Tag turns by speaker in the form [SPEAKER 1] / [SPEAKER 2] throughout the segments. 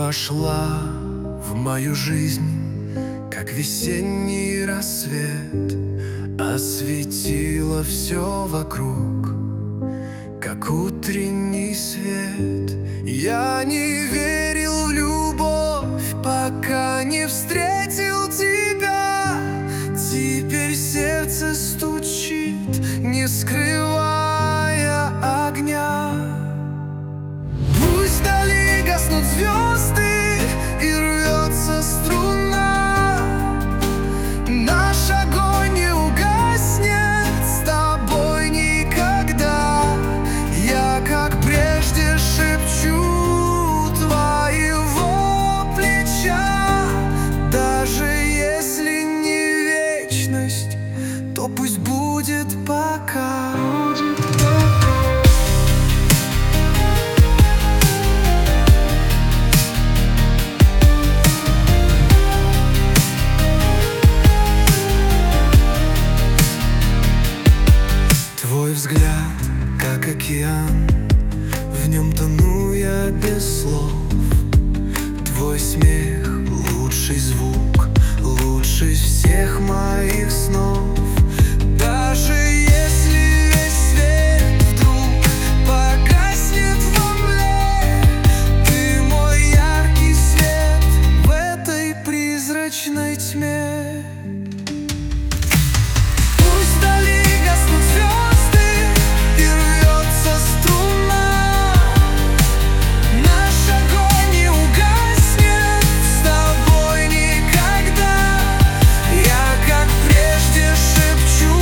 [SPEAKER 1] вошла в мою жизнь, как весенний рассвет, осветила все вокруг, как утренний свет. Я не верил в любовь, пока не встретил тебя. Теперь сердце стучит, не скрывая огня. Пусть вдали гаснут звезды и рвется струна, наш огонь не угаснет с тобой никогда. Я, как прежде, шепчу твоего плеча. Даже если не вечность, то пусть будет пока. Твой взгляд, как океан, в нем тону я без слов. Твой смех — лучший звук, лучший из всех моих снов. Даже если весь свет вдруг погаснет во мгле, ты мой яркий свет в этой призрачной тьме. Пусть вдали гаснут звезды и рвется струна, наш огонь не угаснет с тобой никогда. Я, как прежде, шепчу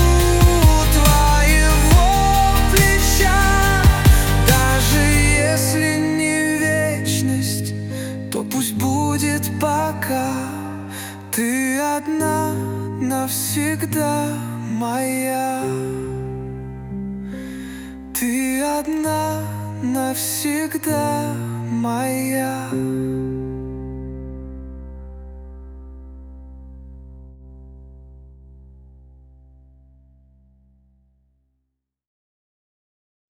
[SPEAKER 1] твоего плеча. Даже если не вечность, то пусть будет пока. Ты одна навсегда моя. Ты одна навсегда моя.